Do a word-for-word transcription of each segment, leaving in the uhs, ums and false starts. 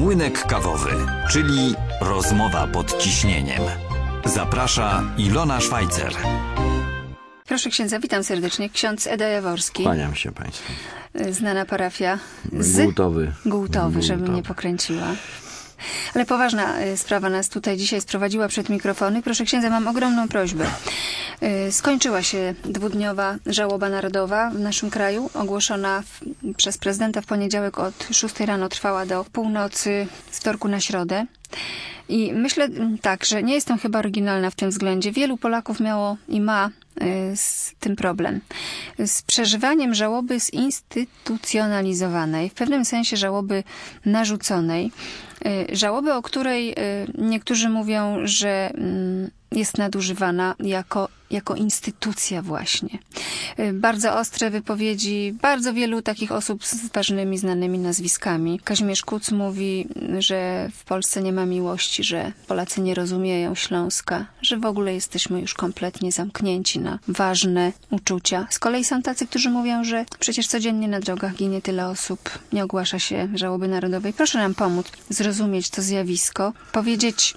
Młynek kawowy, czyli rozmowa pod ciśnieniem. Zaprasza Ilona Szwajcer. Proszę księdza, witam serdecznie. Ksiądz Eda Jaworski. Kłaniam się państwu. Znana parafia z... Głótowy. Głótowy, żebym nie pokręciła. Ale poważna sprawa nas tutaj dzisiaj sprowadziła przed mikrofony. Proszę księdza, mam ogromną prośbę. Skończyła się dwudniowa żałoba narodowa w naszym kraju, ogłoszona w, przez prezydenta w poniedziałek od szóstej rano, trwała do północy z wtorku na środę. I myślę tak, że nie jestem chyba oryginalna w tym względzie. Wielu Polaków miało i ma z tym problem. Z przeżywaniem żałoby zinstytucjonalizowanej, w pewnym sensie żałoby narzuconej. Żałoby, o której niektórzy mówią, że jest nadużywana jako, jako instytucja właśnie. Bardzo ostre wypowiedzi bardzo wielu takich osób z ważnymi, znanymi nazwiskami. Kazimierz Kuc mówi, że w Polsce nie ma miłości, że Polacy nie rozumieją Śląska, że w ogóle jesteśmy już kompletnie zamknięci na ważne uczucia. Z kolei są tacy, którzy mówią, że przecież codziennie na drogach ginie tyle osób, nie ogłasza się żałoby narodowej. Proszę nam pomóc zrozumieć to zjawisko, powiedzieć,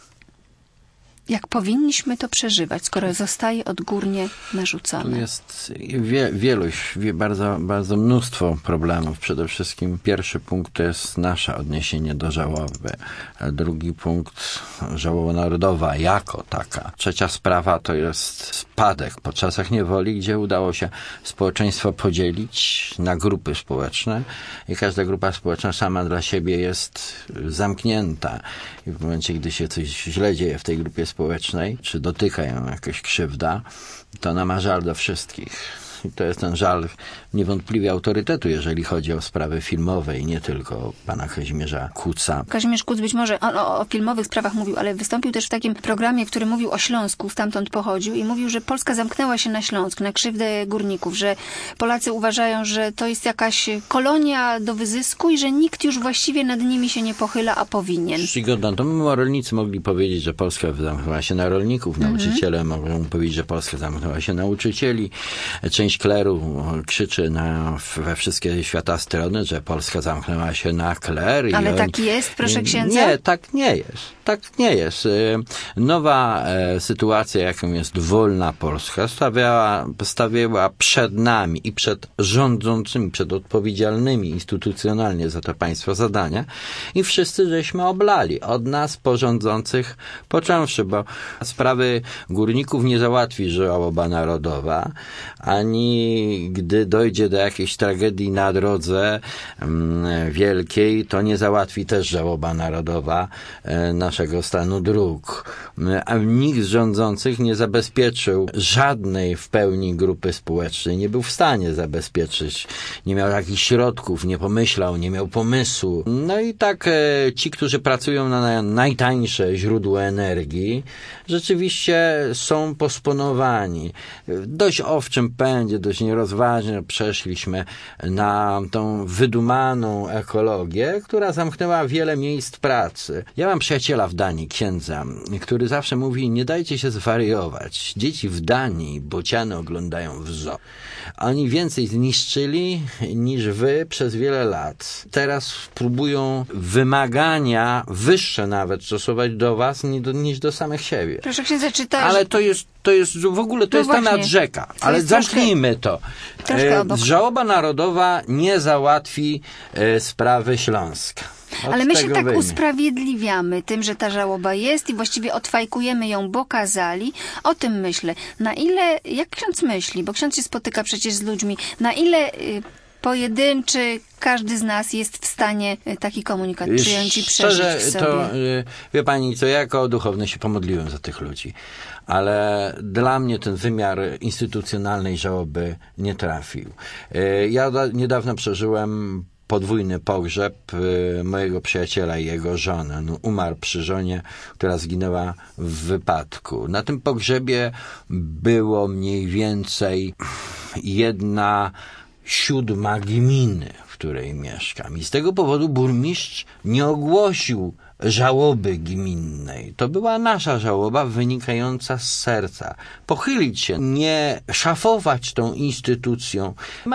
jak powinniśmy to przeżywać, skoro zostaje odgórnie narzucone? Tu jest wie, wieluś, wie, bardzo, bardzo mnóstwo problemów. Przede wszystkim pierwszy punkt to jest nasze odniesienie do żałoby. Drugi punkt, żałoba narodowa jako taka. Trzecia sprawa to jest spadek po czasach niewoli, gdzie udało się społeczeństwo podzielić na grupy społeczne i każda grupa społeczna sama dla siebie jest zamknięta. I w momencie, gdy się coś źle dzieje w tej grupie społecznej, czy dotyka ją jakaś krzywda, to ona ma żal do wszystkich. I to jest ten żal niewątpliwie autorytetu, jeżeli chodzi o sprawy filmowe i nie tylko pana Kazimierza Kuca. Kazimierz Kuc być może on o, o filmowych sprawach mówił, ale wystąpił też w takim programie, który mówił o Śląsku, stamtąd pochodził i mówił, że Polska zamknęła się na Śląsk, na krzywdę górników, że Polacy uważają, że to jest jakaś kolonia do wyzysku i że nikt już właściwie nad nimi się nie pochyla, a powinien. Czcigodna, to my rolnicy mogli powiedzieć, że Polska zamknęła się na rolników, nauczyciele mm-hmm. mogą powiedzieć, że Polska zamknęła się na nauczycieli. Część kleru krzyczy na, we wszystkie świata strony, że Polska zamknęła się na kler. Ale i tak on, jest, proszę księdza? Nie, tak nie jest. Tak nie jest. Nowa e, sytuacja, jaką jest wolna Polska, stawiała, stawiała przed nami i przed rządzącymi, przed odpowiedzialnymi instytucjonalnie za to państwo zadania i wszyscy żeśmy oblali. Od nas porządzących począwszy, bo sprawy górników nie załatwi żałoba narodowa, ani gdy dojdzie do jakiejś tragedii na drodze mm, wielkiej, to nie załatwi też żałoba narodowa e, naszego stanu dróg. A nikt z rządzących nie zabezpieczył żadnej w pełni grupy społecznej. Nie był w stanie zabezpieczyć. Nie miał jakichś środków, nie pomyślał, nie miał pomysłu. No i tak e, ci, którzy pracują na najtańsze źródło energii, rzeczywiście są posponowani. Dość owczym pędzie, dość nierozważnie przeszliśmy na tą wydumaną ekologię, która zamknęła wiele miejsc pracy. Ja mam przyjaciela w Danii, księdza, który zawsze mówi, nie dajcie się zwariować. Dzieci w Danii bociany oglądają w zoo. Oni więcej zniszczyli niż wy przez wiele lat. Teraz próbują wymagania wyższe nawet stosować do was niż do, niż do samych siebie. Proszę księdza, czytać. Ale to jest, to jest w ogóle, to no jest właśnie. temat rzeka. To Ale zamknijmy to. E, żałoba narodowa nie załatwi e, sprawy Śląska. Od Ale my się tak wyjmie. usprawiedliwiamy tym, że ta żałoba jest i właściwie odfajkujemy ją, bo kazali. O tym myślę. Na ile, jak ksiądz myśli, bo ksiądz się spotyka przecież z ludźmi, na ile y, pojedynczy każdy z nas jest w stanie taki komunikat przyjąć i przeżyć Szczerze, w sobie? To, y, wie pani, co ja jako duchowny się pomodliłem za tych ludzi. Ale dla mnie ten wymiar instytucjonalnej żałoby nie trafił. Y, ja da, niedawno przeżyłem podwójny pogrzeb y, mojego przyjaciela i jego żony. No, umarł przy żonie, która zginęła w wypadku. Na tym pogrzebie było mniej więcej jedna siódma gminy, w której mieszkam. I z tego powodu burmistrz nie ogłosił żałoby gminnej. To była nasza żałoba wynikająca z serca. Pochylić się, nie szafować tą instytucją. Mamy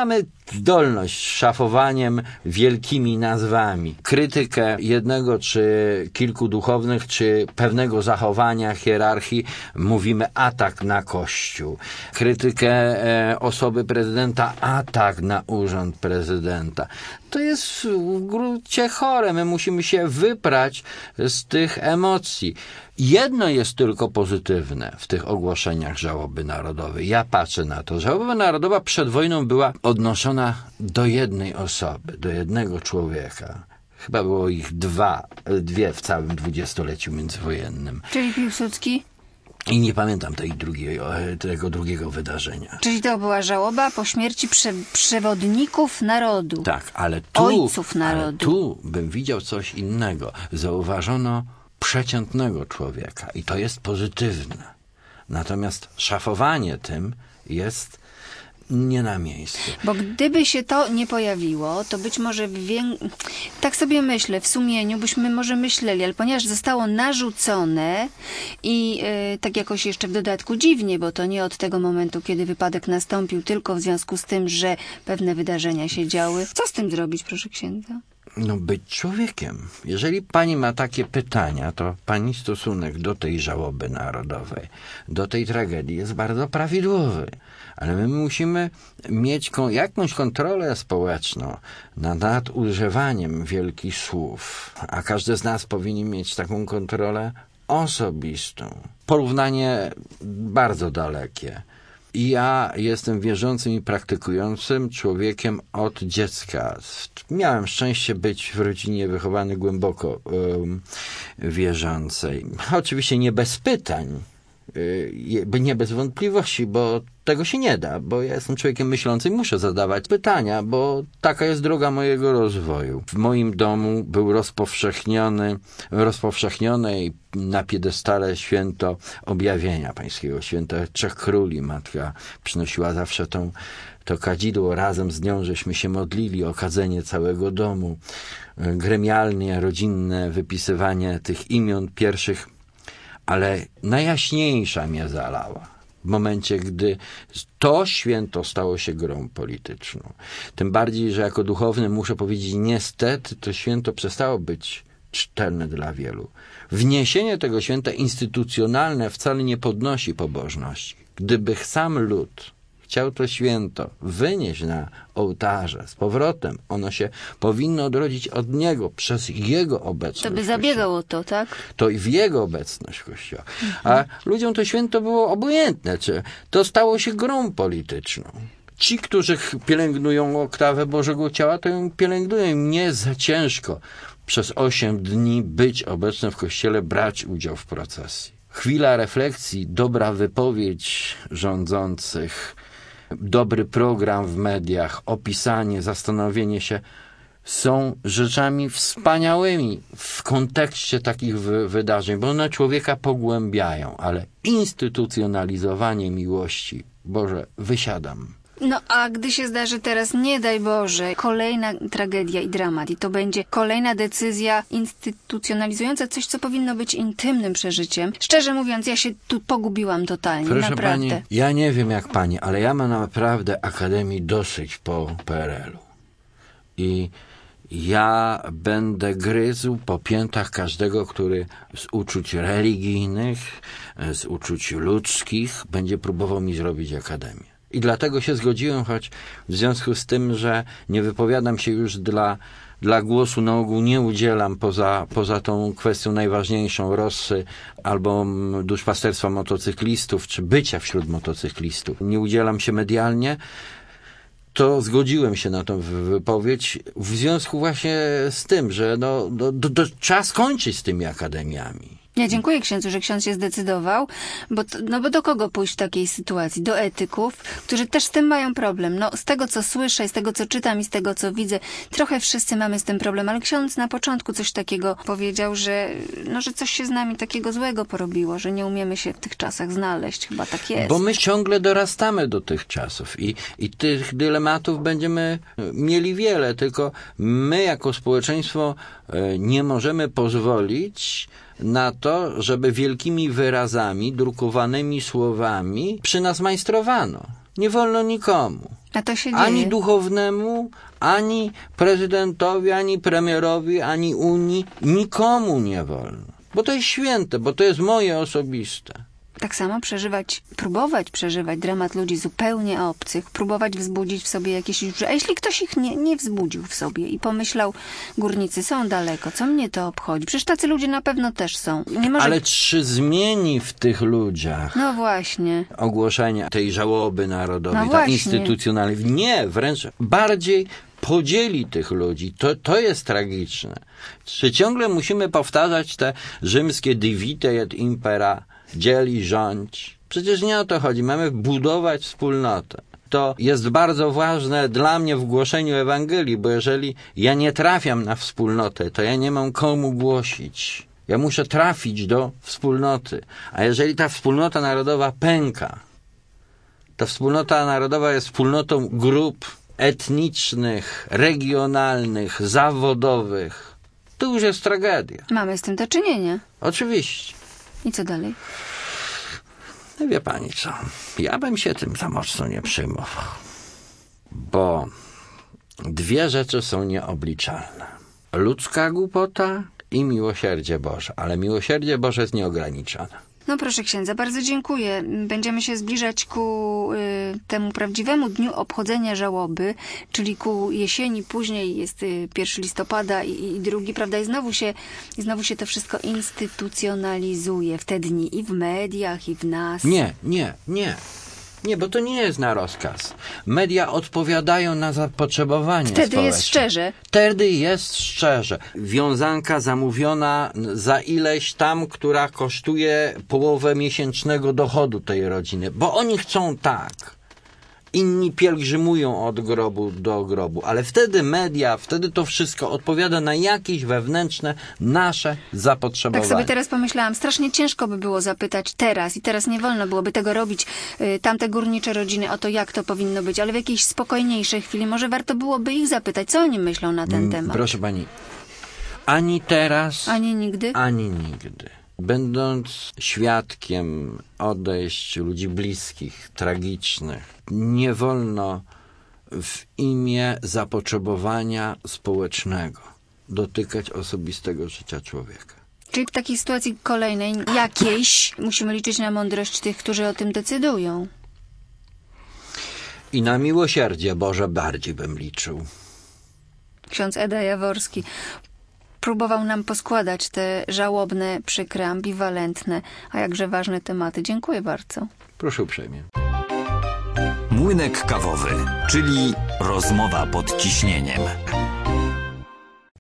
zdolność szafowaniem wielkimi nazwami, krytykę jednego czy kilku duchownych, czy pewnego zachowania hierarchii, mówimy atak na Kościół. Krytykę e, osoby prezydenta, atak na urząd prezydenta. To jest w gruncie chore. My musimy się wyprać z tych emocji. Jedno jest tylko pozytywne w tych ogłoszeniach żałoby narodowej. Ja patrzę na to. Żałoba narodowa przed wojną była odnoszona do jednej osoby, do jednego człowieka. Chyba było ich dwa, dwie w całym dwudziestoleciu międzywojennym. Czyli Piłsudski? I nie pamiętam tej drugiej, tego drugiego wydarzenia. Czyli to była żałoba po śmierci prze, przewodników narodu. Tak, ale tu, ojców narodu. Ale tu bym widział coś innego. Zauważono przeciętnego człowieka i to jest pozytywne. Natomiast szafowanie tym jest nie na miejscu. Bo gdyby się to nie pojawiło, to być może w wię... tak sobie myślę, w sumieniu byśmy może myśleli, ale ponieważ zostało narzucone i yy, tak jakoś jeszcze w dodatku dziwnie, bo to nie od tego momentu, kiedy wypadek nastąpił, tylko w związku z tym, że pewne wydarzenia się działy. Co z tym zrobić, proszę księdza? No być człowiekiem. Jeżeli pani ma takie pytania, to pani stosunek do tej żałoby narodowej, do tej tragedii jest bardzo prawidłowy. Ale my musimy mieć kon- jakąś kontrolę społeczną nad nadużywaniem wielkich słów. A każdy z nas powinien mieć taką kontrolę osobistą. Porównanie bardzo dalekie. I ja jestem wierzącym i praktykującym człowiekiem od dziecka. Miałem szczęście być w rodzinie wychowany głęboko um, wierzącej. Oczywiście nie bez pytań, y, nie bez wątpliwości, bo tego się nie da, bo ja jestem człowiekiem myślącym i muszę zadawać pytania, bo taka jest droga mojego rozwoju. W moim domu był rozpowszechniony, rozpowszechnione i na piedestale święto objawienia pańskiego, święto Trzech Króli. Matka przynosiła zawsze tą, to kadzidło, razem z nią żeśmy się modlili o kadzenie całego domu. Gremialnie, rodzinne wypisywanie tych imion pierwszych, ale najjaśniejsza mnie zalała w momencie, gdy to święto stało się grą polityczną. Tym bardziej, że jako duchowny muszę powiedzieć, niestety to święto przestało być czytelne dla wielu. Wniesienie tego święta instytucjonalne wcale nie podnosi pobożności. Gdyby sam lud chciał to święto wynieść na ołtarze z powrotem, ono się powinno odrodzić od niego przez jego obecność. To by zabiegał o to, tak? To i w jego obecność w Kościoła. A ludziom to święto było obojętne, czy to stało się grą polityczną. Ci, którzy pielęgnują oktawę Bożego Ciała, to ją pielęgnują. Im nie za ciężko przez osiem dni być obecnym w Kościele, brać udział w procesji. Chwila refleksji, dobra wypowiedź rządzących, dobry program w mediach, opisanie, zastanowienie się są rzeczami wspaniałymi w kontekście takich wy- wydarzeń, bo one człowieka pogłębiają, ale instytucjonalizowanie miłości, Boże, wysiadam. No a gdy się zdarzy teraz, nie daj Boże, kolejna tragedia i dramat i to będzie kolejna decyzja instytucjonalizująca coś, co powinno być intymnym przeżyciem. Szczerze mówiąc, ja się tu pogubiłam totalnie, Proszę naprawdę. pani, ja nie wiem jak pani, ale ja mam naprawdę Akademii dosyć po P R L u. I ja będę gryzł po piętach każdego, który z uczuć religijnych, z uczuć ludzkich będzie próbował mi zrobić Akademię. I dlatego się zgodziłem, choć w związku z tym, że nie wypowiadam się już dla, dla głosu, na ogół nie udzielam poza, poza tą kwestią najważniejszą Rossy albo duszpasterstwa motocyklistów, czy bycia wśród motocyklistów. Nie udzielam się medialnie, to zgodziłem się na tą wypowiedź w związku właśnie z tym, że no, do, do, do, trzeba skończyć z tymi akademiami. Ja dziękuję księdzu, że ksiądz się zdecydował, bo, to, no bo do kogo pójść w takiej sytuacji? Do etyków, którzy też z tym mają problem. No, z tego, co słyszę, z tego, co czytam i z tego, co widzę, trochę wszyscy mamy z tym problem, ale ksiądz na początku coś takiego powiedział, że, no, że coś się z nami takiego złego porobiło, że nie umiemy się w tych czasach znaleźć. Chyba tak jest. Bo my ciągle dorastamy do tych czasów i, i tych dylematów będziemy mieli wiele, tylko my jako społeczeństwo nie możemy pozwolić na to, żeby wielkimi wyrazami, drukowanymi słowami przy nas majstrowano. Nie wolno nikomu. A to się dzieje. Ani duchownemu, ani prezydentowi, ani premierowi, ani Unii. Nikomu nie wolno. Bo to jest święte, bo to jest moje osobiste. Tak samo przeżywać, próbować przeżywać dramat ludzi zupełnie obcych, próbować wzbudzić w sobie jakieś... A jeśli ktoś ich nie, nie wzbudził w sobie i pomyślał, górnicy są daleko, co mnie to obchodzi? Przecież tacy ludzie na pewno też są. Nie może... Ale czy zmieni w tych ludziach No właśnie. ogłoszenie tej żałoby narodowej, No ta właśnie. instytucjonalnej? Nie, wręcz bardziej podzieli tych ludzi. To, to jest tragiczne. Czy ciągle musimy powtarzać te rzymskie divide et impera, dziel i rządź? Przecież nie o to chodzi. Mamy budować wspólnotę. To jest bardzo ważne dla mnie w głoszeniu Ewangelii, bo jeżeli ja nie trafiam na wspólnotę, to ja nie mam komu głosić. Ja muszę trafić do wspólnoty. A jeżeli ta wspólnota narodowa pęka, ta wspólnota narodowa jest wspólnotą grup etnicznych, regionalnych, zawodowych, to już jest tragedia. Mamy z tym do czynienia. Oczywiście. I co dalej? No wie pani co, ja bym się tym za mocno nie przejmował, bo dwie rzeczy są nieobliczalne. Ludzka głupota i miłosierdzie Boże, ale miłosierdzie Boże jest nieograniczone. No proszę księdza, bardzo dziękuję. Będziemy się zbliżać ku y, temu prawdziwemu dniu obchodzenia żałoby, czyli ku jesieni, później jest y, pierwszego listopada i, i drugi, prawda? I znowu się, i znowu się to wszystko instytucjonalizuje w te dni i w mediach, i w nas. Nie, nie, nie. Nie, bo to nie jest na rozkaz. Media odpowiadają na zapotrzebowanie Wtedy społeczne. jest szczerze. Wtedy jest szczerze. Wiązanka zamówiona za ileś tam, która kosztuje połowę miesięcznego dochodu tej rodziny. Bo oni chcą tak. Inni pielgrzymują od grobu do grobu. Ale wtedy media, wtedy to wszystko odpowiada na jakieś wewnętrzne nasze zapotrzebowanie. Tak sobie teraz pomyślałam, strasznie ciężko by było zapytać teraz i teraz nie wolno byłoby tego robić, y, tamte górnicze rodziny o to, jak to powinno być, ale w jakiejś spokojniejszej chwili może warto byłoby ich zapytać, co oni myślą na ten Mm, temat. Proszę pani, ani teraz, Ani nigdy? ani nigdy. Będąc świadkiem odejść ludzi bliskich, tragicznych, nie wolno w imię zapotrzebowania społecznego dotykać osobistego życia człowieka. Czyli w takiej sytuacji kolejnej, jakiejś, musimy liczyć na mądrość tych, którzy o tym decydują. I na miłosierdzie Boże bardziej bym liczył. Ksiądz Eda Jaworski próbował nam poskładać te żałobne, przykre, ambiwalentne, a jakże ważne tematy. Dziękuję bardzo. Proszę uprzejmie. Młynek kawowy, czyli rozmowa pod ciśnieniem.